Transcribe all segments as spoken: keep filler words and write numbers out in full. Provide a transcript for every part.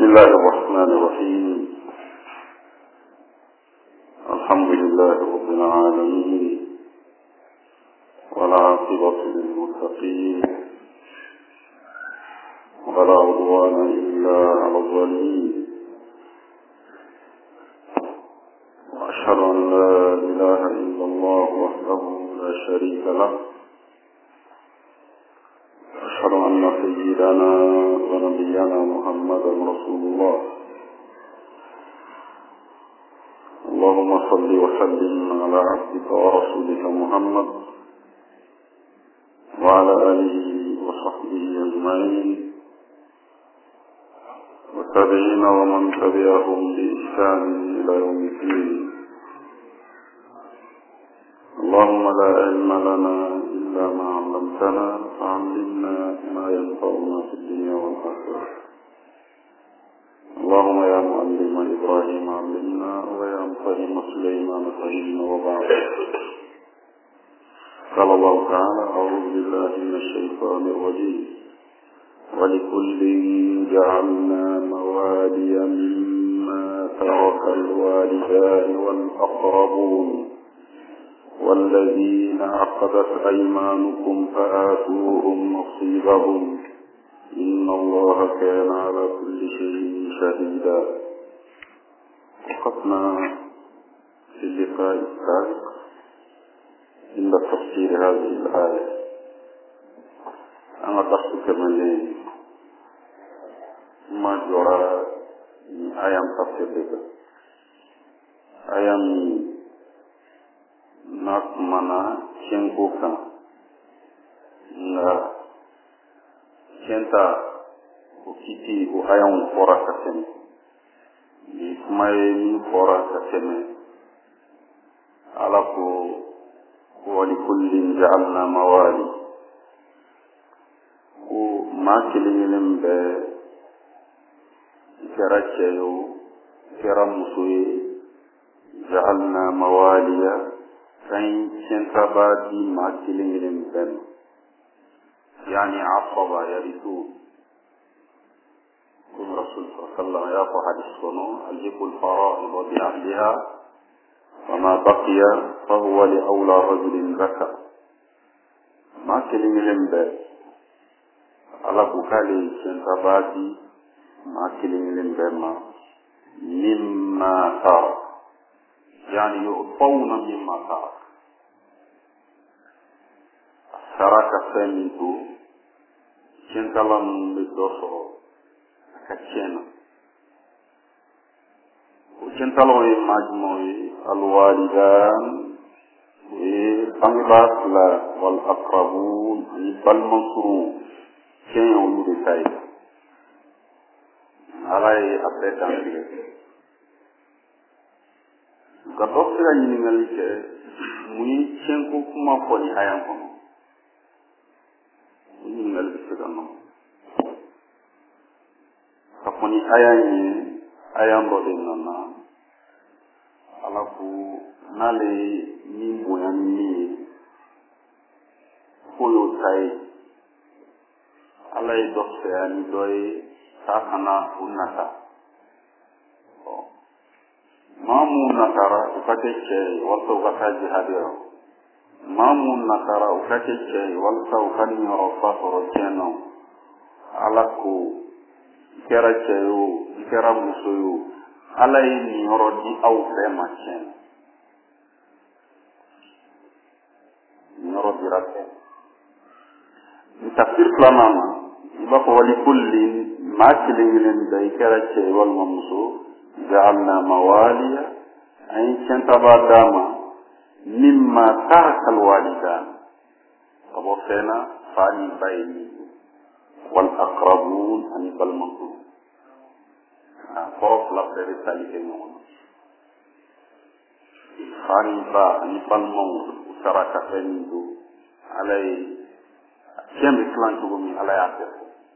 الله الرحمن الرحيم. الحمد لله رب العالمين، والعاقبة للمتقين، ولا عدوان إلا على الظالمين. وأشهد أن لا إله إلا الله وحده لا شريك له، وأشهد أن سيدنا ونبينا محمدا رسول الله. اللهم صل وسلم على عبدك ورسولك محمد وعلى آله وصحبه أجمعين، والتابعين ومن تبعهم بإحسان إلى يوم الدين. اللهم لا علم لنا إلا ما علمتنا، فعلمنا ما ينفعنا في الدنيا والآخرة. اللهم يا معلم إبراهيم علمنا، ويا مفهم سليمان فهمنا. وبعد، قال الله تعالى: أعوذ بالله من الشيطان الرجيم. ولكل جعلنا موالي مما ترك الوالدان والأقربون والذين عقدت أيمانكم فآتوهم نصيبهم إن الله كان على كل شيء شهيدا. وقفنا في اللقاء السابق عند تفسير هذه الآية. أنا درست من ما جرى من آيام تفسير لك آيام nakmana chenko kan nga chenta ukiti u ayam fora kaseme di kumaye min fora kaseme alaku wali kullin ja'alna mawali ku makililim be kera cheyo kera musuye ja'alna mawaliya فإن كنت بادي ما كلمة بن يعني عصبة يرثو كل رسول صلى الله عليه وسلم يقول حديث صنو الجب الفرائض بأهلها وما بقي فهو لأولى رجل ذكر ما كلمة بن على بكالي كنت بادي ما كلمة بن مما ترى يعني يعطون مما ترك. سرك سميتو كنتلم بدوسو كتشينا وكنتلم مجموعي الوالدان وبنغبات لا والأقربون بالمنصورون كين يولد سايد على أبدا ka dokira ɲiniŋali kɛ mun ye tiɲɛko kuma fɔ ni aya kɔnɔ. o ɲiniŋali bɛ se ka nɔ ka fɔ ni aya ye aya dɔ de nana ala ko n'ale ni bonya ni min ye ko y'o ta ye ala ye dɔ fisaya ni dɔ ye k'a kana o nata. maamu natara u ka kɛ cɛ ye walasa u ka taa jihadi yɔrɔ. maamu natara u ka kɛ cɛ ye walasa u ka niyɔrɔba sɔrɔ diɲɛ na. ala ko i kɛra cɛ ye o i kɛra muso ye o ala ye niyɔrɔ di aw bɛɛ ma tiɲɛ. niyɔrɔ dira bɛɛ. tafsir filanan na i b'a fɔ wali kulli maa kelen kelen bɛɛ i kɛra cɛ ye walima muso جعلنا موالي أي كنتبا داما مما ترك الوالدان وبفنا فاني بيني والأقربون أن بالمنصور فرق لفظ رسالة المون فاني با أن بالمنصور وترك فنيدو علي كم إسلام تقومي على يعتق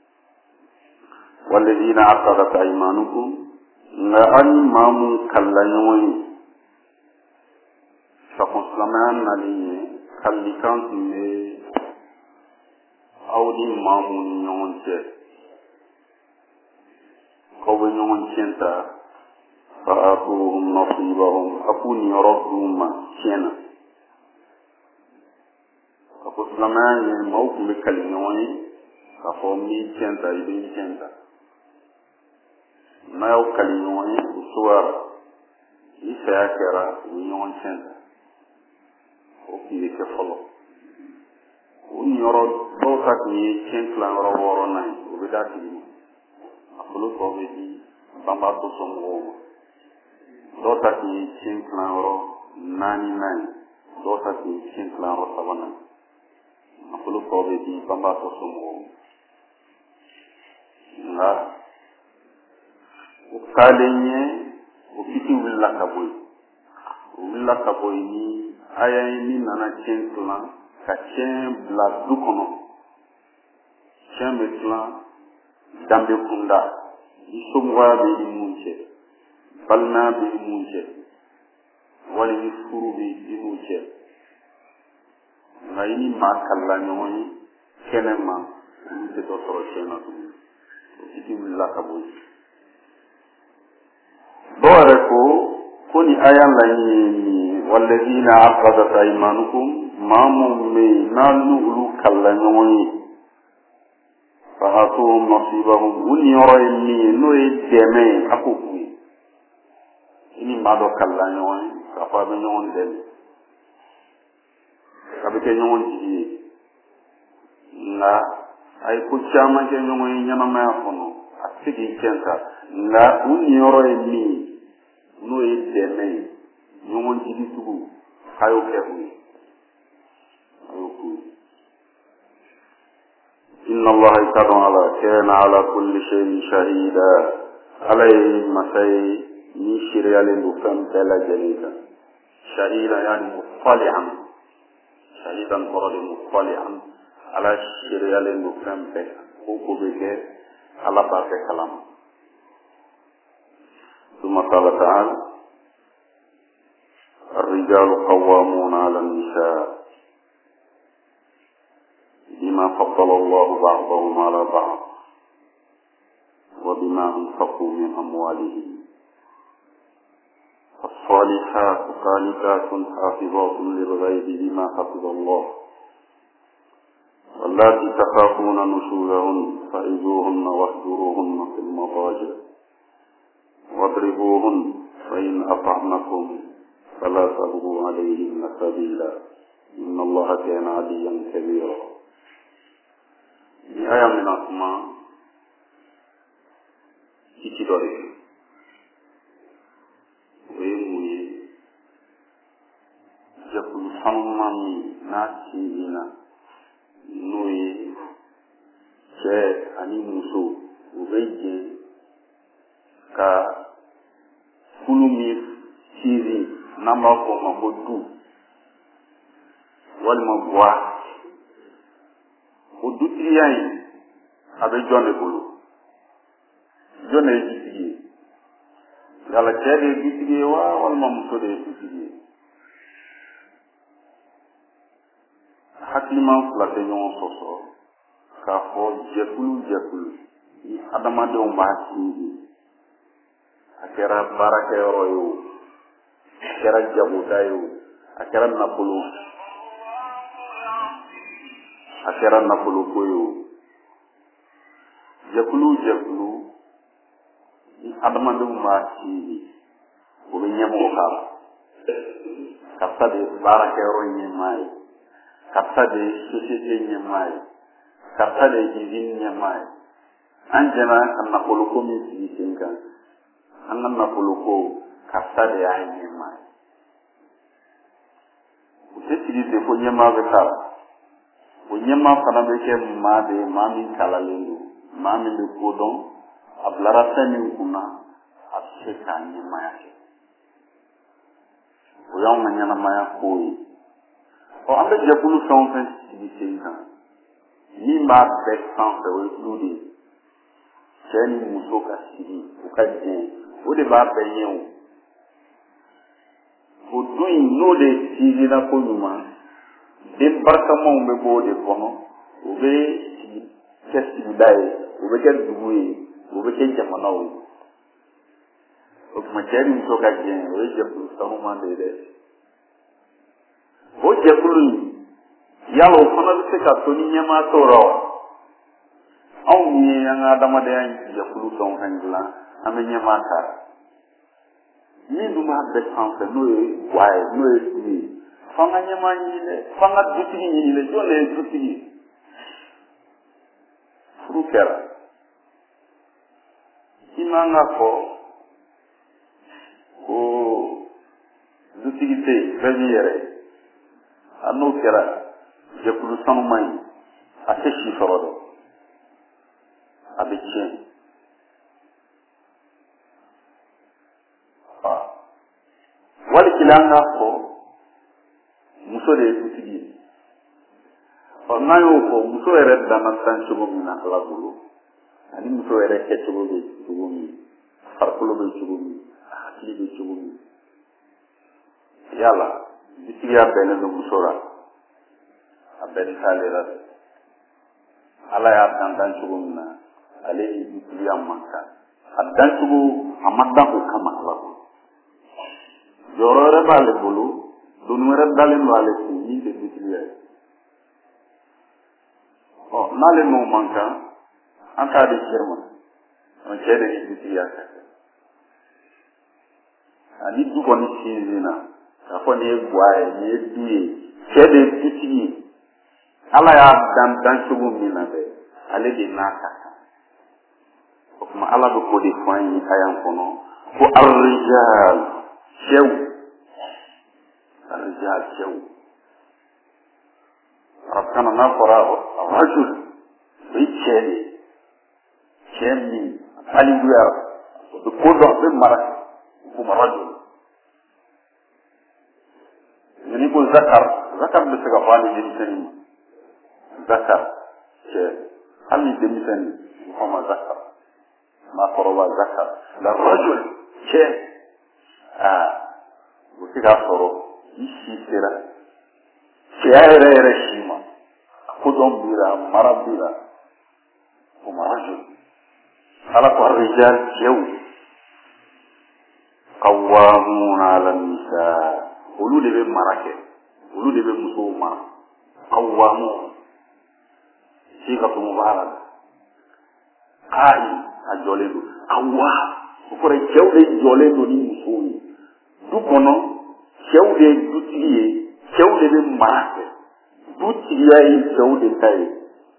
والذين عقدت أيمانكم nga an mamu kalla ɲɔgɔn ye sakon silamɛya nali ye kallikan tun bɛ aw ni maamu ni ɲɔgɔn cɛ k'aw bɛ ɲɔgɔn tienta fa atuhum nasibahum akuni rabbuma tiena ko slamani mawku be kalnyoni ka fo mi tienta ibe tienta mayo kalnyoni usuwara isa yakera nyon tienta o ki ke folo unyoro do tak ni tienta ro woro nai o be dati akulu ko be di bamba to somo do tak ni tienta ro nani nai do tak ni tienta ro sabana akulu ko be di bamba to somo na o kalenye o kiti willa kaboy willa kaboy ni aya ni nana tienta ka chen bla du kono chen betla dambe kunda isumwa be munche balna be munche wali ni furu be munche ngayini makalla nyoni kenema ni te to toro chena tu kiti willa kaboy dore ko kuni ayan la ni walladina aqadat aymanukum ma mu'mi nanu ulu kalla nyoni fahatuhum nasibahum uni yorayni no edeme akuku ini mado kalla nyoni kafa be nyoni den kabike nyoni ji na ay ku chama ke nyoni nyama ma fono asigi kenta na uni yorayni no edeme nyoni ji tugu hayo kebu إن الله يكرم على كان على كل شيء شهيدا عليه مسي يشير عليه بكم تلا جليدا شهيدا يعني مطلعا شهيدا قرد مطلعا على شير عليه بكم تلا هو بك على باب كلام ثم قال تعالى الرجال قوامون على النساء بما فضل الله بعضهم على بعض وبما أنفقوا من أموالهم الصالحات قانتات حافظات للغيب بما حفظ الله واللاتي تخافون نشوزهن فعظوهن واهجروهن في المضاجع واضربوهن فإن أطعنكم فلا تبغوا عليهن سبيلا إن الله كان عليا كبيرا ni aya mina kuma kiti dore we muye jakul hanmami na tina noye che ani muso ubeje ka kulumi siri namba ko mabodu wal mabwa o dutiriya yi abe jone bolo jone ditigi yalla cede ditigi wa wal ma muso de ditigi hakima flate nyon soso ka fo jekulu jekulu ni adama de o maati akera baraka yoro akera jabuta yo akera napolo akera napolo koyo jakulu jakulu ni adama de maati o be nyamo kala kapta de baraka yoro nyemai kapta de societe nyemai kapta de divin nyemai anjena kan napolo ko mi sikinga angan napolo ko kapta de ay nyemai uteti de ko nyema be kala o nyema fana be ke ma de mami kala lendo mami be ko don ablara tani kuna afika nyema yake o yaw na nyana maya ko o ambe jakulu sonfe sikinga ni ma be sanfe o ludi cheni musoka sigi o ka je o de ba be yen o doin no de sigi na ko nyuma de barka mo be bo de kono o be kesi dai o be ke duwe o be ke jamana o o kuma cɛ ni muso ka jɛn o ye jɛkulu sanuman de ye dɛ o jɛkulu in yala o fana bɛ se ka to ni ɲɛmaa tɔw la wa anw ye an ka adamadenya jɛkulu fɛnw fɛn dilan an bɛ ɲɛmaa ta min dun b'a bɛɛ sanfɛ n'o ye wa ye n'o ye du ye f'an ka ɲɛmaa ɲini dɛ f'an ka dutigi ɲini dɛ jɔn de ye dutigi ye furu kɛra i man ka fɔ ko dutigi tɛ yen bɛɛ b'i yɛrɛ ye a n'o kɛra jɛkulu sanuman ye a tɛ si sɔrɔ dɛ a bɛ tiɲɛ wali kelen an k'a fɔ muso de ye dutigi ye ɔ n'an y'o fɔ muso yɛrɛ danna dan cogo min na ala bolo ani muso yɛrɛ kɛcogo bɛ cogo min farikolo bɛ cogo min a hakili bɛ cogo min yala dutigiya bɛnnen don muso la a bɛnnen t'ale la dɛ ala y'a dan dan cogo min na ale ni dutigiya man kan a dan cogo a ma dan o kama ala bolo jɔyɔrɔ wɛrɛ b'ale bolo doni wɛrɛ dalen don ale kun min tɛ dutigiya ye ɔ n'ale n'o man kan an t'a di cɛ ma cɛ de ye dutigiya kɛ ani du kɔni sinsinna k'a fɔ nin ye guwa ye nin ye du ye cɛ de ye dutigi ye ala y'a dan dan cogo min na dɛ ale de n'a ka kan o tuma ala bɛ k'o de fɔ an ye ayan kɔnɔ ko arrijal cɛw arrijal cɛw arabukana n'a fɔra rajul o ye cɛ de ye cɛ min baliguya o bɛ ko dɔn a bɛ mara ko rajul n'i ko zakar zakar bɛ se ka fɔ hali denmisɛnnin ma zakar cɛ hali ni denmisɛnnin o fɔ ma zakar maakɔrɔba zakar nka rajul cɛ aa o bɛ se k'a sɔrɔ i si sera cɛya yɛrɛ yɛrɛ si ma ko dɔn b'i la mara b'i la o ma rajul ala ko arrijal cɛw qawwamuna ala nisa olu de bɛ mara kɛ olu de bɛ musow mara qawwamun sigatu mubarak qa'im a jɔlen don qawwam o kɔrɔ ye cɛw de jɔlen don ni musow ye du kɔnɔ cɛw de ye dutigi ye cɛw de bɛ mara kɛ dutigiya ye cɛw de ta ye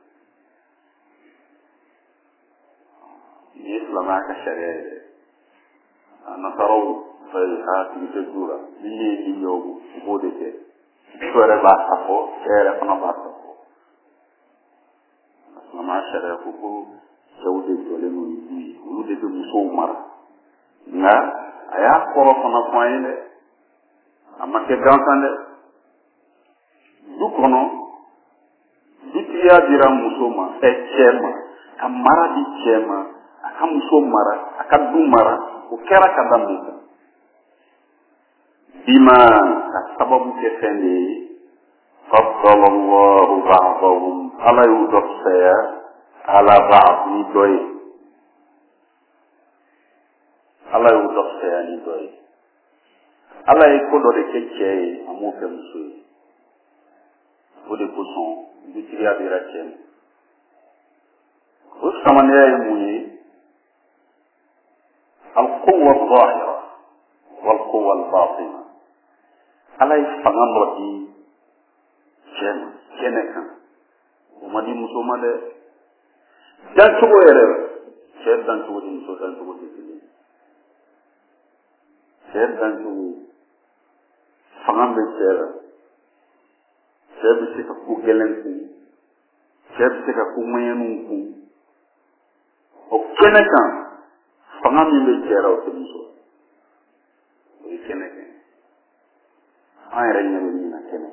nin ye silamɛya ka sariya ye dɛ a nasaraw fɛ a tigi tɛ du la ni ye min ye o b'o de kɛ muso yɛrɛ b'a ta fɔ cɛ yɛrɛ fana b'a ta fɔ silamɛya sariya ko ko cɛw de jɔlen don ni du ye olu de bɛ musow mara nka a y'a kɔrɔ fana fɔ an ye dɛ a ma kɛ gansan dɛ du kɔnɔ dutigiya dira muso ma ɛ cɛ ma ka mara di cɛ ma a ka muso mara a ka du mara o kɛra ka da mun kan bima ka sababu kɛ fɛn de ye faddala allahu ba'dahum ala y'u dɔ fisaya ala ba'd ni dɔ ye ala y'u dɔ fisaya ni dɔ ye ala ye ko dɔ de kɛ cɛ ye a m'o kɛ muso ye o de kosɔn dutigiya dira cɛ ma o samanɛya ye mun ye alquwa zahira walquwa albatina ala ye fanga dɔ di cɛ ma kɛnɛ kan o ma di muso ma dɛ dancogo yɛrɛ cɛ dancogo ni muso dancogo tɛ kelen cɛ dancogo fanga bɛ cɛ la cɛ bɛ se ka ko gɛlɛn kun cɛ bɛ se ka ko ŋɛɲɛninw kun o kɛnɛ kan fanga min bɛ cɛ la o tɛ muso o ye kɛnɛ kɛ an yɛrɛ ɲɛ bɛ min na kɛnɛ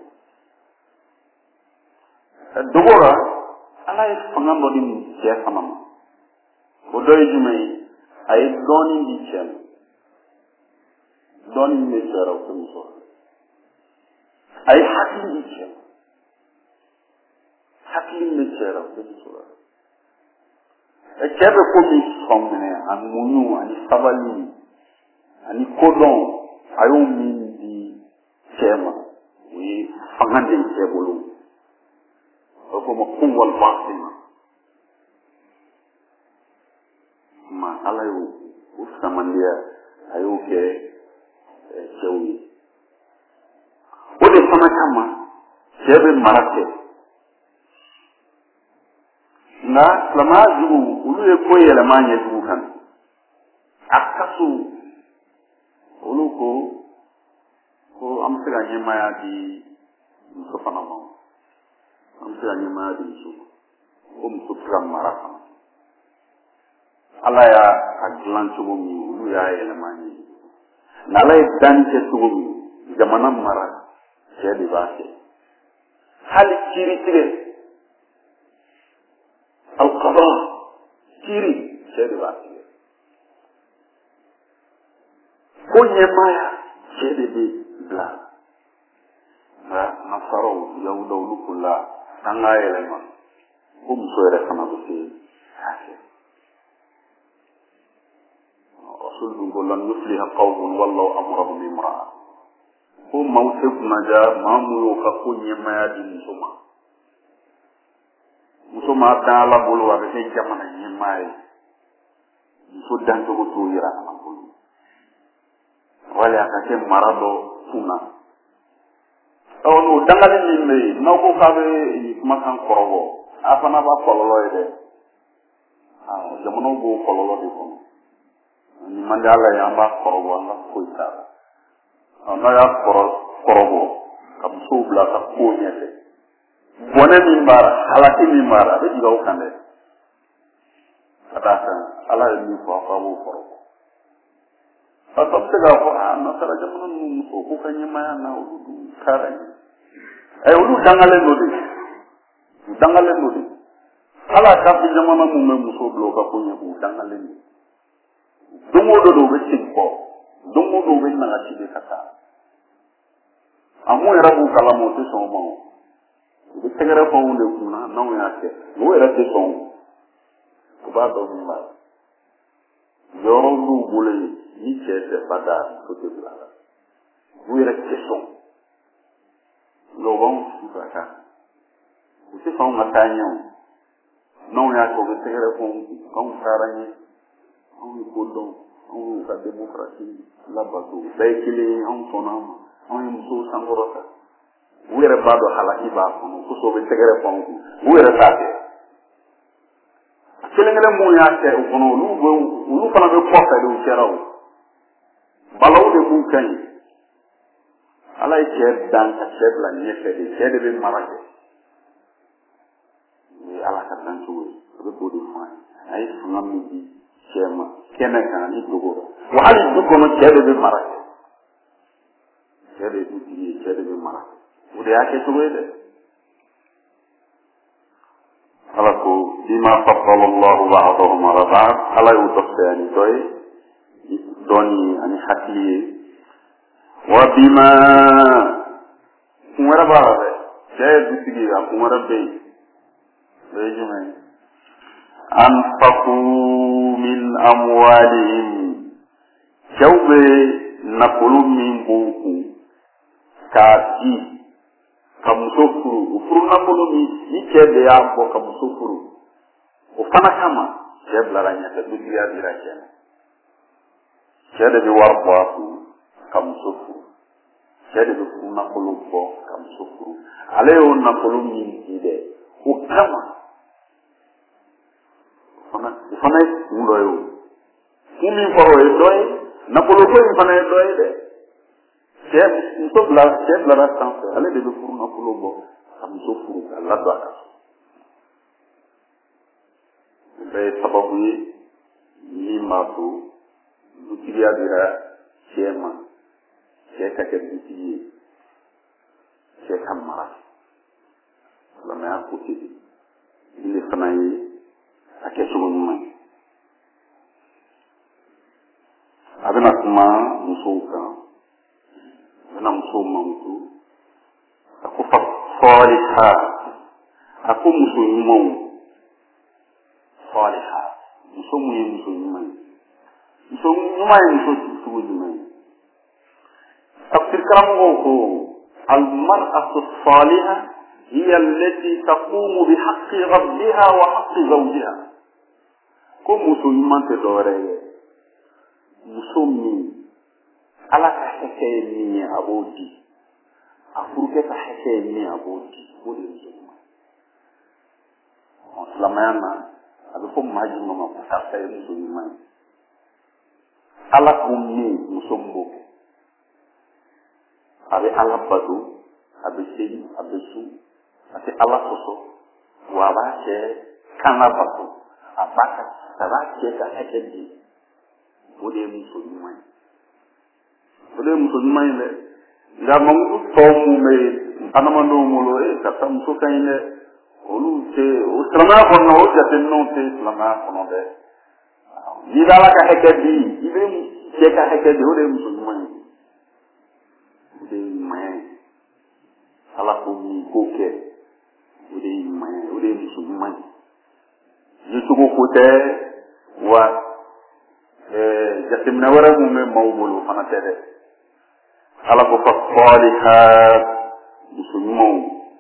dogo la ala ye fanga dɔ di cɛ fana ma o dɔ ye jumɛn ye a ye dɔɔnin di cɛ ma dɔɔnin min bɛ cɛ la o tɛ muso la a ye hakili di cɛ ma hakili min bɛ cɛ la o tɛ muso la cɛ bɛ ko min sɔn minɛ a muɲu ani sabali ani kodɔn a y'o min di cɛ ma o ye fanga de cɛ bolo a bɛ fɔ o ma ko walbaasima ma ala y'o o samandiya a y'o kɛ cɛw ye o de fana kama cɛ bɛ mara kɛ nka silamɛya jugu olu ye ko yɛlɛma ɲɛjugu kan a kaso olu ko ko an bɛ se ka ɲɛmaya di muso fana ma an bɛ se ka ɲɛmaya di muso ma ko muso tɛ ka mara fana ala y'a a dilan cogo min olu y'a yɛlɛma ɲɛ nka ala ye danni kɛ cogo min jamana mara cɛ de b'a kɛ hali kiiri tigɛ alqada kiiri cɛ de b'a tigɛ ko ɲɛmaya cɛ de bɛ bila nka nasaraw yahudaw olu ko la an k'a yɛlɛma ko muso yɛrɛ fana bɛ se k'a kɛ rasul dun ko lan yufliha qawmun wallahu amrahum imra'a ko maaw tɛ kunnaja maa min y'o ka ko ɲɛmaya di muso ma muso ma dan ala bolo a bɛ kɛ jamana ɲɛmaa ye muso dancogo t'o yira ala bolo wali a ka kɛ mara dɔ kunna ɔ n'o dangali min bɛ yen n'aw ko k'a bɛ kumakan kɔrɔbɔ a fana b'a kɔlɔlɔ ye dɛ jamanaw b'o kɔlɔlɔ de kɔnɔ ni man di ala ye an b'a kɔrɔbɔ an ka foyi t'a la n'a y'a kɔrɔbɔ ka musow bila ka ko ɲɛfɛ bɔnɛ min b'a la halaki min b'a la a bɛ jigin aw kan dɛ ka d'a kan ala ye min fɔ aw b'o kɔrɔbɔ parce que a bɛ se k'a fɔ aa nasara jamana ninnu musow k'u ka ɲɛmaya na olu dun kaara ye ɛ olu dangalen don de u dangalen don de ala kafiri jamana mun bɛ musow bila u ka ko ɲɛ u dangalen don don o don u bɛ segin kɔ don o don u bɛ nagasi de ka taa a mun yɛrɛ b'u kalama o tɛ sɔn o ma o u bɛ tɛgɛrɛ fɔ anw de kunna n'anw y'a kɛ o yɛrɛ tɛ sɔn o b'a dɔn min b'a la yɔrɔ b'u bolo yen ni cɛ tɛ bada muso tɛ bila la u yɛrɛ tɛ sɔn nka u b'anw su ka taa u tɛ sɔn ka taa ɲɛ o n'anw y'a kɛ u bɛ tɛgɛrɛ fɔ anw taara ɲɛ anw ye ko dɔn anw y'u ka démocratie labato bɛɛ ye kelen ye anw sɔnna a ma anw ye musow sankɔrɔta u yɛrɛ b'a dɔn halaki b'a kɔnɔ kosɔn u bɛ tɛgɛrɛ fɔ anw kun u yɛrɛ t'a kɛ kelen kelen mun y'a kɛ o kɔnɔ olu bɛ olu fana bɛ kɔfɛ de u kɛra o balaw de b'u ka ɲi ala ye cɛ dan ka cɛ bila ɲɛfɛ de cɛ de bɛ mara kɛ o ye ala ka dancogo ye o bɛ k'o de fɔ an ye a ye fanga min di cɛ ma kɛnɛ kan ani dogo wa hali du kɔnɔ cɛ de bɛ mara kɛ cɛ de ye dutigi ye cɛ de bɛ mara o de y'a kɛcogo ye dɛ ala ko bima faddala allahu ba'dahum ala ba'd ala y'o dɔ fɛ ani dɔ ye dɔɔni ani hakili ye wa bima kun wɛrɛ b'a la dɛ cɛ ye dutigi ye a kun wɛrɛ bɛ yen o ye jumɛn ye anfaqu min amwalihim cɛw bɛ nafolo min b'u kun k'a di ka muso furu o furu nafolo min ni cɛ de y'a bɔ ka muso furu o fana kama cɛ bilara ɲɛfɛ dutigiya dira cɛ ma cɛ de bɛ wari bɔ a kun ka muso furu cɛ de bɛ furu nafolo bɔ ka muso furu ale y'o nafolo min di dɛ o kama o fana ye kun dɔ ye o kun min fɔra o ye dɔ ye nafoloko in fana ye dɔ ye dɛ cɛ muso bila cɛ bilara sanfɛ ale de bɛ furu nafolo bɔ ka muso furu ka ladon a kan o bɛɛ ye sababu ye min b'a to dutigiya dira cɛ ma cɛ ka kɛ dutigi ye cɛ ka mara silamɛya ko ten nin de fana ye a kɛcogo ɲuman ye a bɛna kuma musow kan a bɛna musow mankutu a ko fa saliha a ko muso ɲumanw saliha muso mun ye muso ɲuman ye muso ɲuman ye muso sugu jumɛn ye tafsir karamɔgɔw ko almar'atu salihah hiya allati taqumu bihaqqi rabbiha wa haqqi zawjiha ko muso ɲuman tɛ dɔwɛrɛ ye muso min ala ka hakɛ ye min ye a b'o di a furukɛ ka hakɛ ye min ye a b'o di o de ye muso ɲuman ye silamɛya na a bɛ fɔ maa jumɛn ma ko karisa ye muso ɲuman ye ala ko min muso min b'o kɛ a bɛ ala bato a bɛ seli a bɛ su a tɛ ala sɔsɔ wa a b'a kɛ kana bato a b'a ka a b'a kɛ ka hakɛ di o de ye muso ɲuman ye o de ye muso ɲuman ye dɛ nka mamudu tɔw mun bɛ adamadenw bolo ee karisa muso ka ɲi dɛ olu tɛ o silamɛya kɔnɔ o jateminɛw tɛ silamɛya kɔnɔ dɛ n'i bɛ ala ka hakɛ di i bɛ cɛ ka hakɛ di o de ye muso ɲuman ye o de ye ɲuman ye ala ko min k'o kɛ o de ye ɲuman ye o de ye muso ɲuman ye yecogo ko tɛ wa jateminɛ wɛrɛ mun bɛ maaw bolo fana tɛ dɛ ala ko fa salihat muso ɲumanw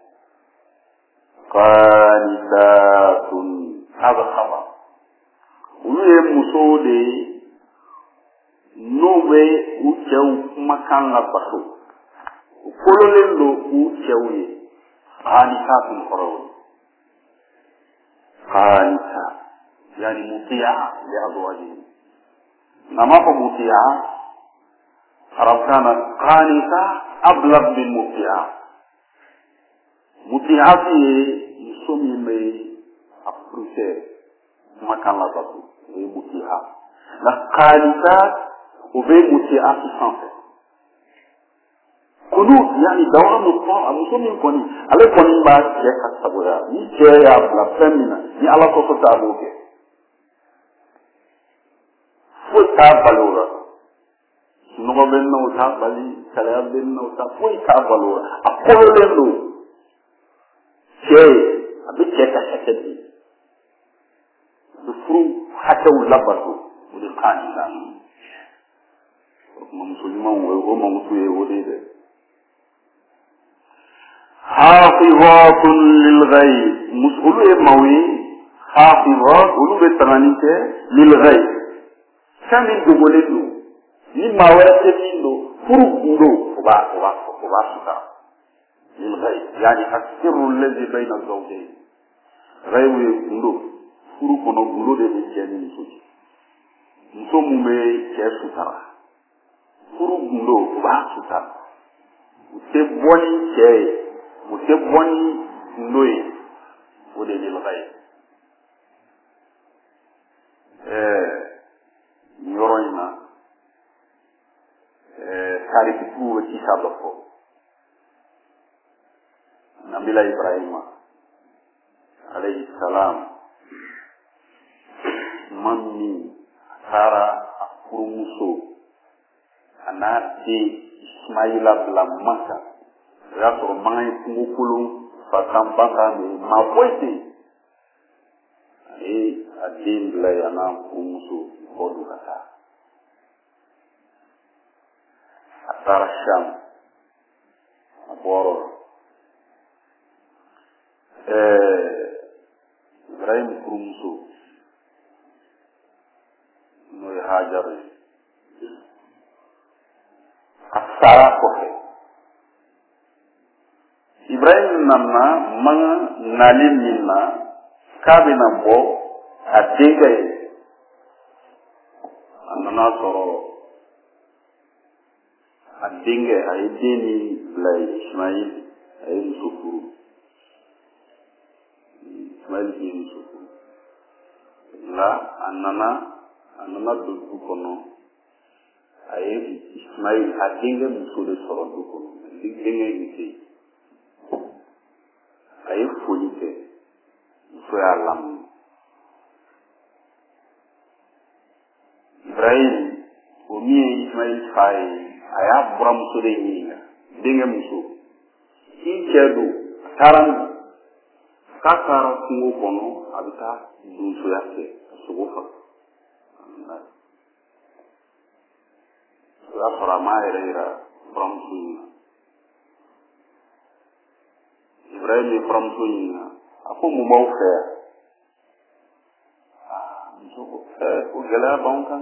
qanitatun hada khabar olu ye musow de ye n'u bɛ u cɛw kumakan labato u kololen don u cɛw ye qanitatun kɔrɔ qanita yani mutiya li azwajihi nama ko mutiya arabkana qanita ablaq min mutiya mutiya ye muso min bɛ a furusɛ kumakan labato o ye mutiya nka qanita o bɛ mutiya si sanfɛ olu yani dawra muso a muso min kɔni ale kɔni b'a cɛ ka sagoya ni cɛ y'a bila fɛn min na ni ala sɔsɔ t'a b'o kɛ foyi t'a bali o la sunɔgɔ bɛ n na o t'a bali kalaya bɛ n na o t'a foyi t'a bali o la a kɔrɔlen don cɛ a bɛ cɛ ka hakɛ di a bɛ furu hakɛw labato o de kan ni kan o tuma muso ɲuman o mamuso ye o de ye dɛ hafizatun lil ghaib olu ye maaw ye hafizat olu bɛ tangani kɛ lil ghaib fɛn min dogolen don ni maa wɛrɛ tɛ min don furu gundo o b'a o b'a o b'a suta lil ghaib yani asirru allazi bayna zawjayn ghaib ye gundo furu kɔnɔ gundo de bɛ cɛ ni muso cɛ muso mun bɛ cɛ sutara furu gundo o b'a suta u tɛ bɔ ni cɛ ye u tɛ bɔ ni gundo ye o de ye lil ghaib ɛɛ yɔrɔ in na karitigiw bɛ kisa dɔ fɔ nabila ibrahima alayhi salam tuma min taara a furumuso a n'a den ismaila bila maka o y'a sɔrɔ mankan ye kungo kolon fakan bakan de ye maa foyi tɛ yen a ye a den bila yen a n'a furumuso kɔ don ka taa a taara Sham a bɔra Ibrahim furumuso n'o ye Hajar ye a sara kɔfɛ Ibrahim nana mankan nali min na k'a bɛna bɔ a denkɛ ye a nana sɔrɔ a denkɛ a ye den min bila Ismail a ye muso furu Ismail ye muso furu nka a nana a nana don du kɔnɔ a ye Ismail a denkɛ muso de sɔrɔ du kɔnɔ denkɛ in tɛ yen a ye foli kɛ muso y'a laminɛ Ibrahim o min ye Ismail fa ye a y'a buramuso de ɲininka denkɛ muso i cɛ don a taara min k'a taara kungo kɔnɔ a bɛ taa donsoya kɛ ka sogo faga o y'a sɔrɔ a m'a yɛrɛ yira from suina Ibrahim from suina aku mu mau fe ah so ko gela bon kan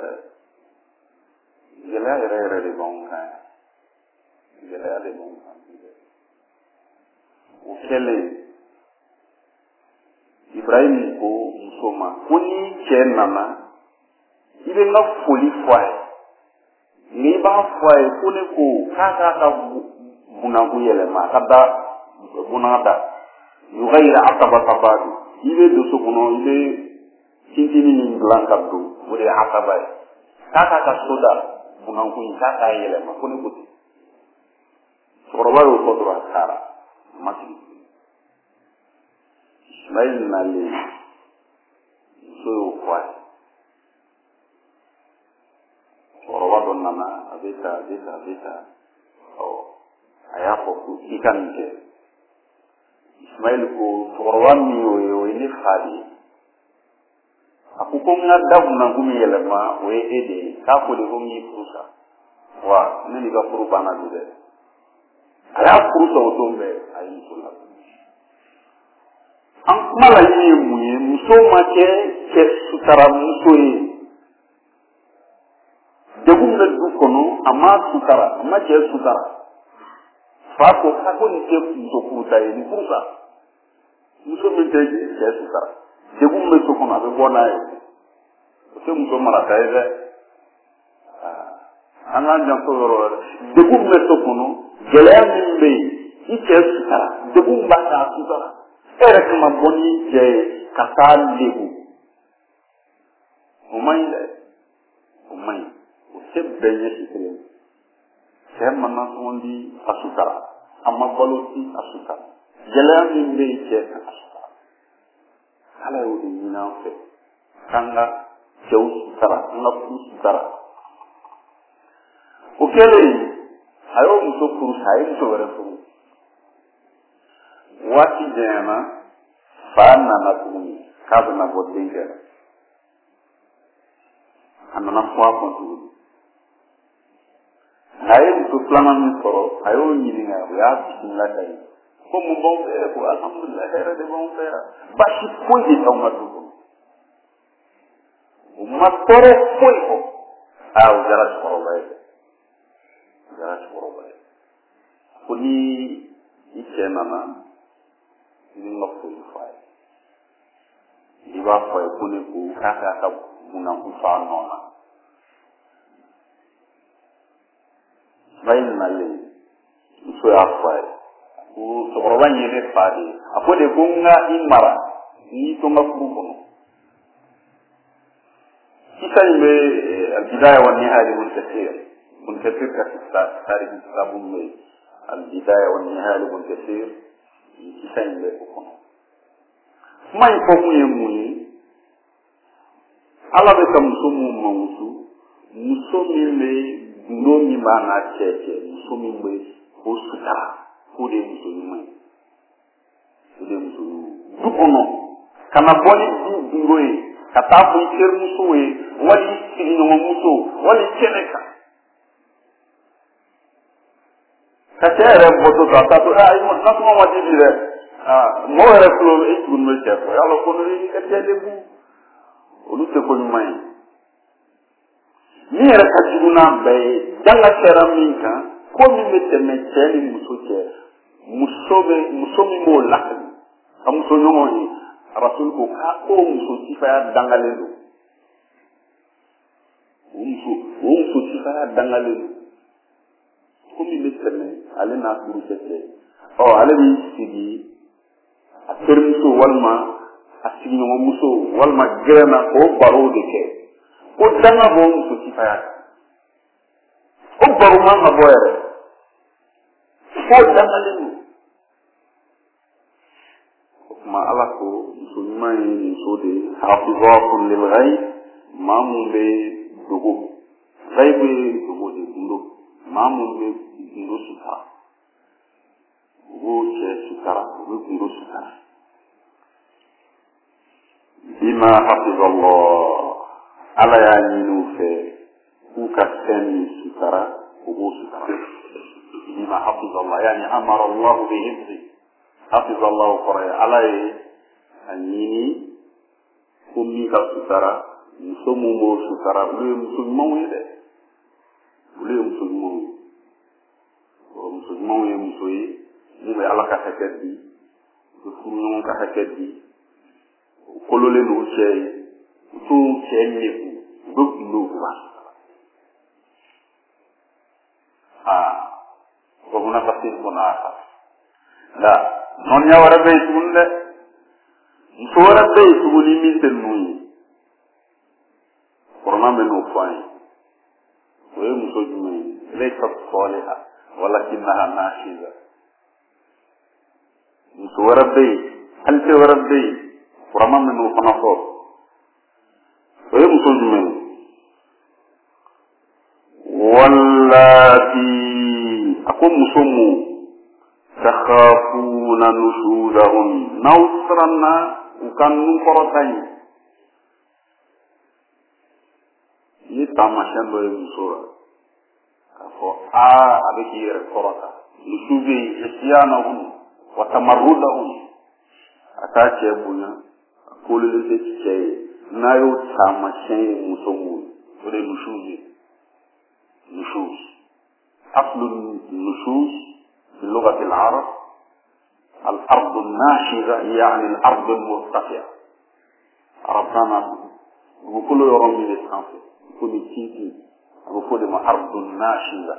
gela era era de bon kan gela de bon kan o kele Ibrahim ko musoma kuni chenama ibe nga foli foi ni ba foi kuni ko kaka ka buna ko yele ma kada buna da yughayra ataba tabadu ibe do so kono ibe tintini ni blanca do bude ataba kaka ka soda buna ko kaka yele ma kuni ko sorobaro ko do akara mati Ismail nale so foi Orang orang nama abita abita abita oh ayah fokus ikan je Ismail ko orang ni yo ini fadi aku kau ngada guna gumi elema we ede kapu de gumi purusa wah ini juga purubana juga ayah purusa utombe ayi sulah ang malah ini mui musuh macam ke sutara musuh Degum na du kono ama sukara ama je sukara fa ko ka ko ni ke so kuta ni kusa muso mi te je sukara degum na so kono be bona e ko muso mara ka ide ah ana jan so ro degum na so kono gele mi be ni ke sukara degum ba ka sukara era kuma boni je kata legu o mai o mai sebbenye sikire semana sondi asukara amma baloti asukara jelami be che asukara ala yodi nina fe kanga chew sukara nga fu sukara okele ayo muso kuru sai muso wera fu wati jema fana na kuni kabna bodinga anana kwa kontu Ayo tu pelanan ni koro, ayo ni dengar, ya bismillah kali. Kau membau saya, kau alhamdulillah saya ada bau saya. Basi pun di tahun itu. Umat koro pun kau. Ah, jalan sekolah baik. Jalan sekolah baik. Kuni ikan mana? Ini ngapui fai. Iba fai kuni ku kakak kau munang ufan nona. Bain nale so ya fai ku soroba nyere fadi apo de gunga imara ni to ngakuru kono kita imbe al-bidaya wa nihaya mun kathir mun kathir ka tarikh sabun me al-bidaya wa nihaya mun kathir kita imbe kono mai ko mu yemuni ala be kam sumu mawsu musomi me no mi mana cheche musomi mwe osuta kude musomi mwe kude musomi dukono kana boni ngoyi katafu iker musowe wali sinyo muso wali cheneka katere boto tata to ay mo na mo wadi dire ah mo re flo e tun me chefe alo kono ni katele bu olu te ko nyumai ni era kajuna be danga ceramika ko mi mette metteli musoke musobe musomi mo lakani amuso nyoni rasul ko ka ko muso sifa dangalelo muso muso sifa dangalelo ko mi mette me ale na kuru tete o ale mi sigi a termiso walma a sigi no muso walma grena ko baro de ke ko danga bo muso sifa ko baro ma ma boyere ko dangalelo ma ala ko muso mai muso de hafizatun lil ghaib mambe dogo gaibe dogo de dundo mambe dundo suka wo che suka wo dundo suka bima hafizallah ala ya ninu fe ku ka seni sukara wo sukara بما حفظ الله يعني أمر الله بحفظه حفظ الله قرأ عليه أنيني أمي كسوترا مسلمو سوترا بلي مسلمو يده بلي مسلمو مسلمو يمسوي مو على كحكدي بفرنون كحكدي كلولي نوشي تو شيء دوك نوبا آه وهنا تصير آخر لا non yawara bay tun de so wara bay tuguli mi tennuyi korona be no fay way muso jumay laysa salihah walakinaha nashiza muso wara bay hal te wara bay korona be no fana ko way muso jumay wallati akum musomu تخافون نشوزهم نوصرنا وكان نقرتين يتامشان بوي مسورة كفو آ أبكي يرقرتا نشوزي إسيانهم وتمردهم أتاكي أبونا كل اللي تتكي نايو تامشان مسومون ولي نشوزي نشوز أصل النشوز في لغة العرب الأرض الناشزة يعني الأرض المرتفعة ربنا وكل يوم من السانفة كل تيتي وكل ما أرض ناشزة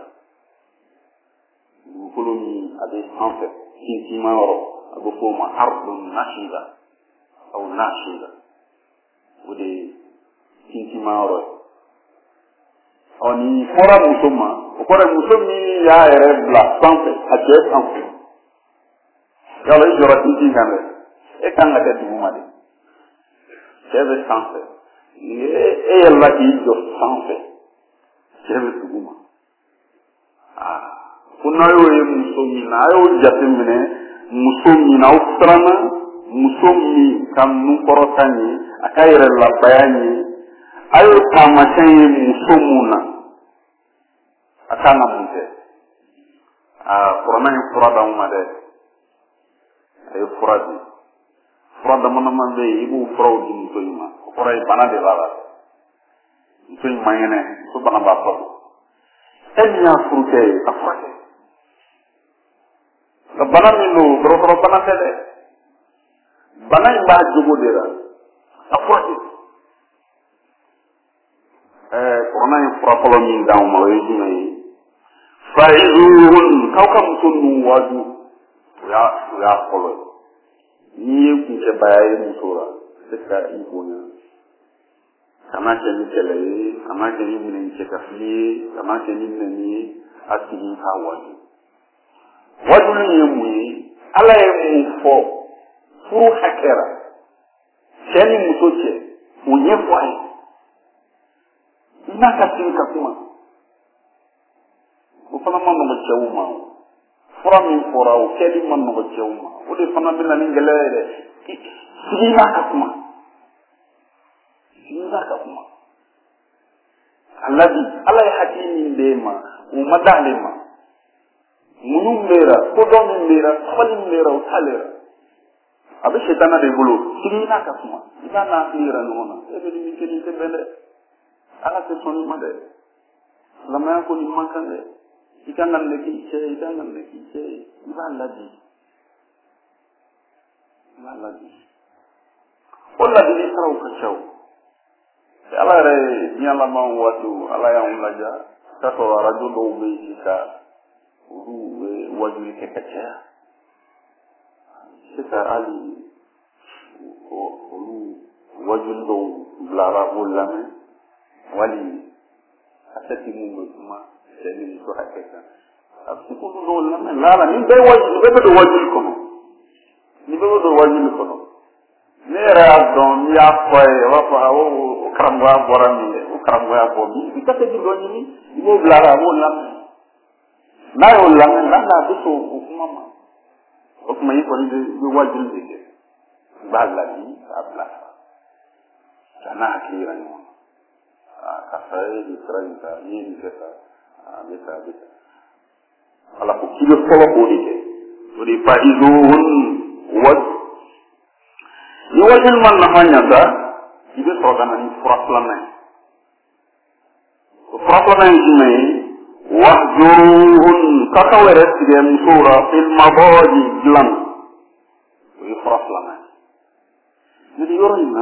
وكل من السانفة تيتي ما يرى وكل ما أرض ناشزة أو ناشزة ودي تيتي ما يرى oni fora musoma okore musomi ya ere bla sanfe ake sanfe yalo jora tinti ngame e kanga de dumade cheve sanfe e e yalla ki jo sanfe cheve tuguma ah kunayo e musomi na yo jatemne musomi na ustrana musomi kam nu korotani akayre la bayani ayo tamashanye musomuna akana munte ah qur'ana ni furada umade ayo furadi furada manama be ibu furadi mutoyima furai banade baba mutoy mayene so bana ba ko enya furute afrate bana minu bro bro bana tede bana ba jogo dera afrate corona in furafolo min daw ma way dumay faizun kawkam sunu waju ya ya folo ni ku ke baye musura seka ibonya kama ke ni tele kama ke ni min ke kafli kama ke ni ni asigi ha waju waju ni mu ala e mu fo furu hakera seni musoche unye fwai naka tinka kuma o fana man no chawuma fura min fura o kedi man no chawuma o de fana bin na ngelere sina ka kuma sina ka kuma alladhi alay hakimin dema o madalima munum mera ko don mera sabalin mera o talera abe shetana de bulu sina ka kuma ina na lira nona ebe ni kedi tebele ala te soni made lama ko ni mankande ikangal le ki che ikangal le ki che iba ladi iba ladi wala di saraw ka chaw ala re ni ala ma watu ala ya ulaja ta to rajulo be ka uru wajul ke kacha sita ali o uru wajul do blara ulame wali asati mungu kuma seni so hakeka asiku ndo lama lala ni be waji be do waji ko ni be do waji ko ne ra don ya ko e wa fa o kramwa borami o kramwa bo mi ka te do ni ni mo blara mo lam na yo lam na na do so kuma ma o kuma yi ko ni be waji ni ke ba la ni abla sana akira ni kafai di trenta ini kita bisa bisa ala ibe folo ko dike wadi fa'izuhun wad ni wajil man na hanya da ibe so dana ni furaslana furaslana ni wahjuruhun kakawere tige musura fil mabaji glan ibe furaslana ni yorina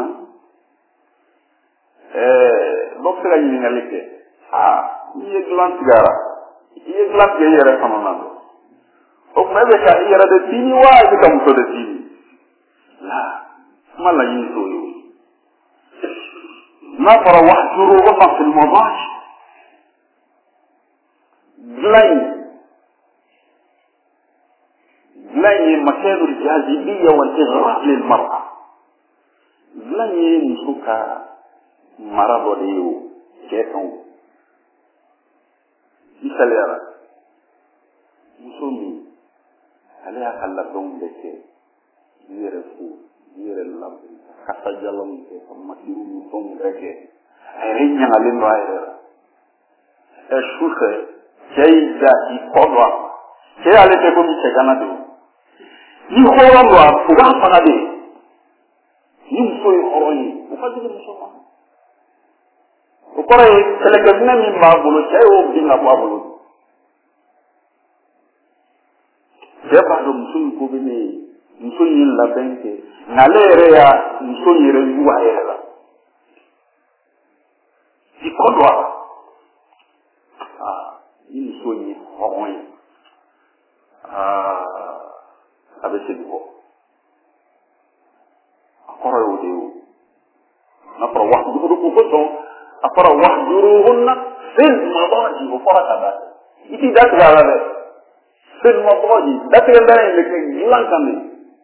eh dokter ni ngalike ah iye glan tigara iye glan ge yere samana o mebe ka yere de tini wa de kam so de tini la mala yin so yo ma fara wahjuru wa fil madaj glan glan makan al-jazibiyya wal ighraq lil mar'a glan musuka marabo de yo keton isalera musumi ale akalla dom beke yere fu yere lam kata jalan ke matiru dom beke ay nya ngale no ayere e shufe jayda i kodwa ke ale te ko mi se kana de ni horo ndo afuga fana de ni so yi horo ni o fa de musoma o kore kele ke ne mi ma bulu chay o bi na ba bulu deba do musun ko bene musun yin la benke na lere ya musun yire yuwa yela di kodwa ah yin musun yi hoyi ah abe se dibo akora yo de na pro wax du ko ko to akora wax duruhunna fil madaji wa faraka iti dat gala de fil madaji dat gala le ke lankane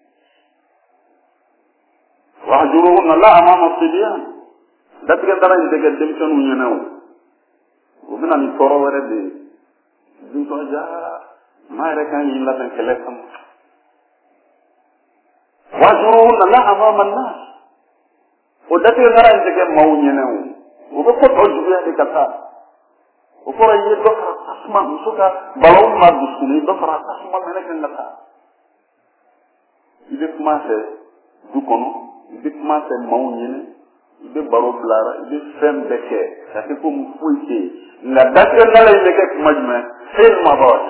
wahjuruhunna la amama sibyan dat gala de ke dem tanu ñenaw o bina ni toro wara de dum to ja ma re kan yi la tan kele sam wahjuruhunna la amama an-nas o dat gala de ke maw ñenaw o ko ko juya de kata o ko yi do asma musuka balon ma dusuni do fara asma mena kan ngata ide commencé du kono ide commencé maw ñene ide baro blara ide fem beke ça fait comme fouité la date na lay beke majma fil mabad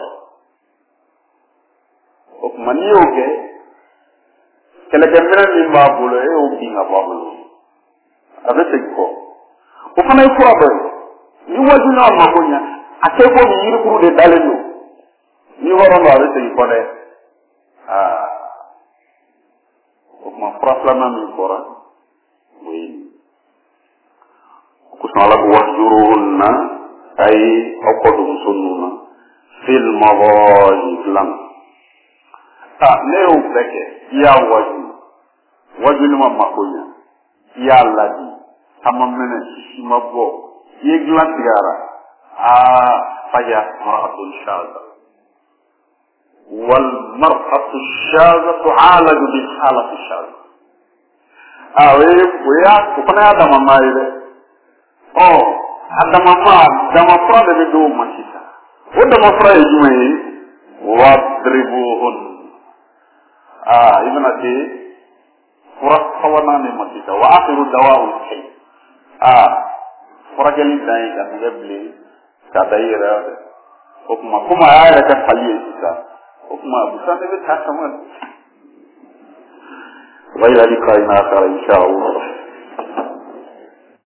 o mani oke kala gamra ni ma bolo e o bi nga babolo avec ko o fana yi fura ni waju na ma ko nya ate ko ni yiri kuru de dalelo ni woro no avec ko de ah o ma fura fla na mi fora oui ko sala ko wajuruna ay okodum sunnuna fil mawajib lam ah leo beke ya waju waju ni ma ko nya ya ladi ama mene sima bo yegla tigara ah faja mar'atun shaza wal mar'atu shaza tu'alaju bi halati shaza ah we we ko kana adama maire oh adama ma adama prade de do machita o dama fraye jume wadribuhun ah ibnati furat khawana ni machita wa akhiru dawa'ul hayy ah furajali dai ka ngabli ka daira o kuma kuma ayara ka khaliye sisa o kuma busane be ta samal wa ila liqa'ina akhar insha Allah.